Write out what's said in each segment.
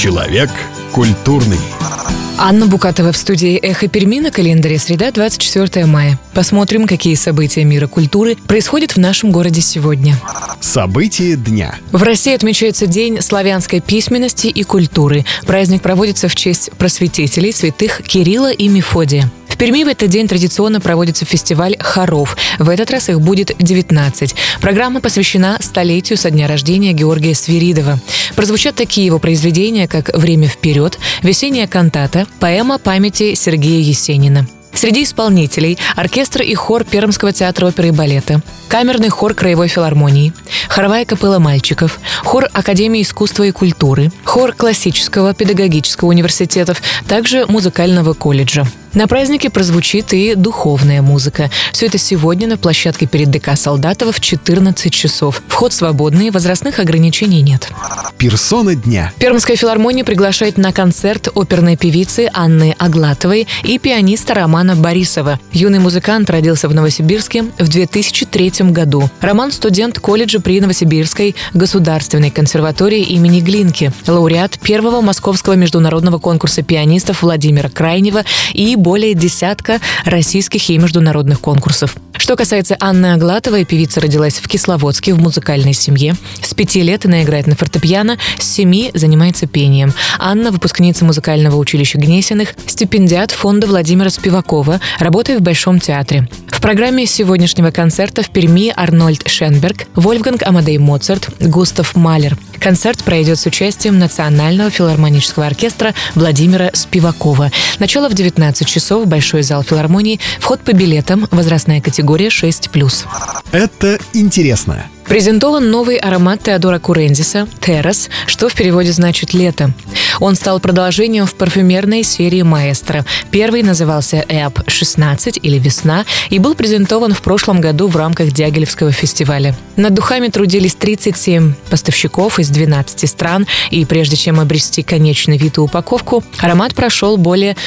Человек культурный. Анна Букатова в студии «Эхо Перми», на календаре среда, 24 мая. Посмотрим, какие события мира культуры происходят в нашем городе сегодня. События дня. В России отмечается День славянской письменности и культуры. Праздник проводится в честь просветителей святых Кирилла и Мефодия. В Перми в этот день традиционно проводится фестиваль хоров. В этот раз их будет 19. Программа посвящена столетию со дня рождения Георгия Свиридова. Прозвучат такие его произведения, как «Время вперед», «Весенняя кантата», поэма памяти Сергея Есенина. Среди исполнителей – оркестр и хор Пермского театра оперы и балета, камерный хор Краевой филармонии, хоровая капелла мальчиков, хор Академии искусства и культуры, хор классического педагогического университетов, также музыкального колледжа. На празднике прозвучит и духовная музыка. Все это сегодня на площадке перед ДК Солдатова в 14 часов. Вход свободный, возрастных ограничений нет. Персона дня. Пермская филармония приглашает на концерт оперной певицы Анны Аглатовой и пианиста Романа Борисова. Юный музыкант родился в Новосибирске в 2003 году. Роман – студент колледжа при Новосибирской государственной консерватории имени Глинки, лауреат первого московского международного конкурса пианистов Владимира Крайнева и более десятка российских и международных конкурсов. Что касается Анны Аглатовой, певица родилась в Кисловодске в музыкальной семье. С 5 лет она играет на фортепиано, с 7 занимается пением. Анна – выпускница музыкального училища Гнесиных, стипендиат фонда Владимира Спивакова, работает в Большом театре. В программе сегодняшнего концерта в Перми Арнольд Шенберг, Вольфганг Амадей Моцарт, Густав Малер. Концерт пройдет с участием Национального филармонического оркестра Владимира Спивакова. Начало в 19 часов, Большой зал филармонии, вход по билетам, возрастная категория 6+. Это интересно. Презентован новый аромат Теодора Курендиса «Террас», что в переводе значит «лето». Он стал продолжением в парфюмерной серии «Маэстро». Первый назывался «Эап-16» или «Весна» и был презентован в прошлом году в рамках Дягилевского фестиваля. Над духами трудились 37 поставщиков из 12 стран, и прежде чем обрести конечный вид и упаковку, аромат прошел более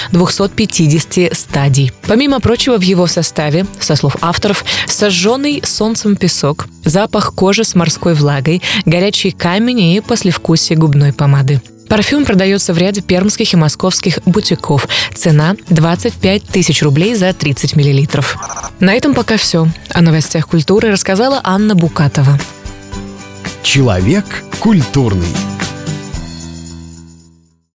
250 стадий. Помимо прочего, в его составе, со слов авторов, сожженный солнцем песок, запах кожи с морской влагой, горячий камень и послевкусие губной помады. Парфюм продается в ряде пермских и московских бутиков. Цена – 25 тысяч рублей за 30 миллилитров. На этом пока все. О новостях культуры рассказала Анна Букатова. Человек культурный.